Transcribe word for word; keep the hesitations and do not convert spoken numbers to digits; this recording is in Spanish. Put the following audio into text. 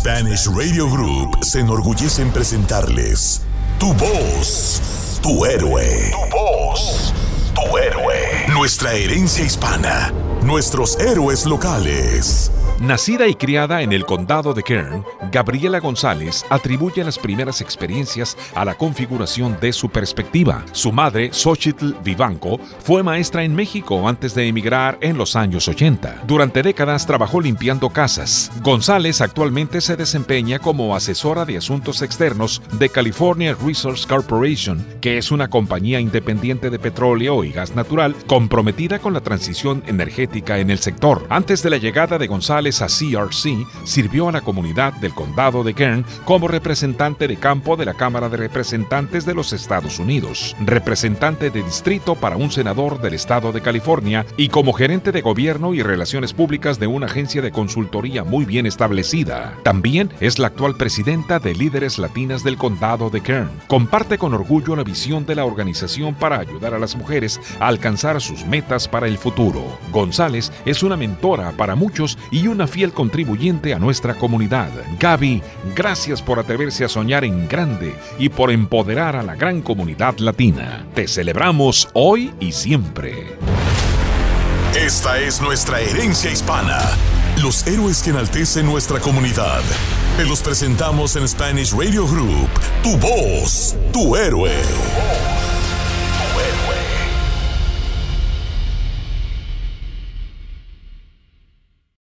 Spanish Radio Group se enorgullece en presentarles Tu Voz, Tu Héroe. Tu Voz, Tu Héroe. Nuestra herencia hispana, nuestros héroes locales. Nacida y criada en el condado de Kern, Gabriela González atribuye las primeras experiencias a la configuración de su perspectiva. Su madre, Xochitl Vivanco, fue maestra en México antes de emigrar en los años ochenta. Durante décadas trabajó limpiando casas. González actualmente se desempeña como asesora de asuntos externos de California Resources Corporation, que es una compañía independiente de petróleo y gas natural comprometida con la transición energética en el sector. Antes de la llegada de González a C R C, sirvió a la comunidad del condado de Kern como representante de campo de la Cámara de Representantes de los Estados Unidos, representante de distrito para un senador del estado de California y como gerente de gobierno y relaciones públicas de una agencia de consultoría muy bien establecida. También es la actual presidenta de Líderes Latinas del condado de Kern. Comparte con orgullo la visión de la organización para ayudar a las mujeres a alcanzar sus metas para el futuro. González es una mentora para muchos y una fiel contribuyente a nuestra comunidad. Gaby, gracias por atreverse a soñar en grande y por empoderar a la gran comunidad latina. Te celebramos hoy y siempre. Esta es nuestra herencia hispana. Los héroes que enaltecen nuestra comunidad. Te los presentamos en Spanish Radio Group. Tu Voz, Tu Héroe.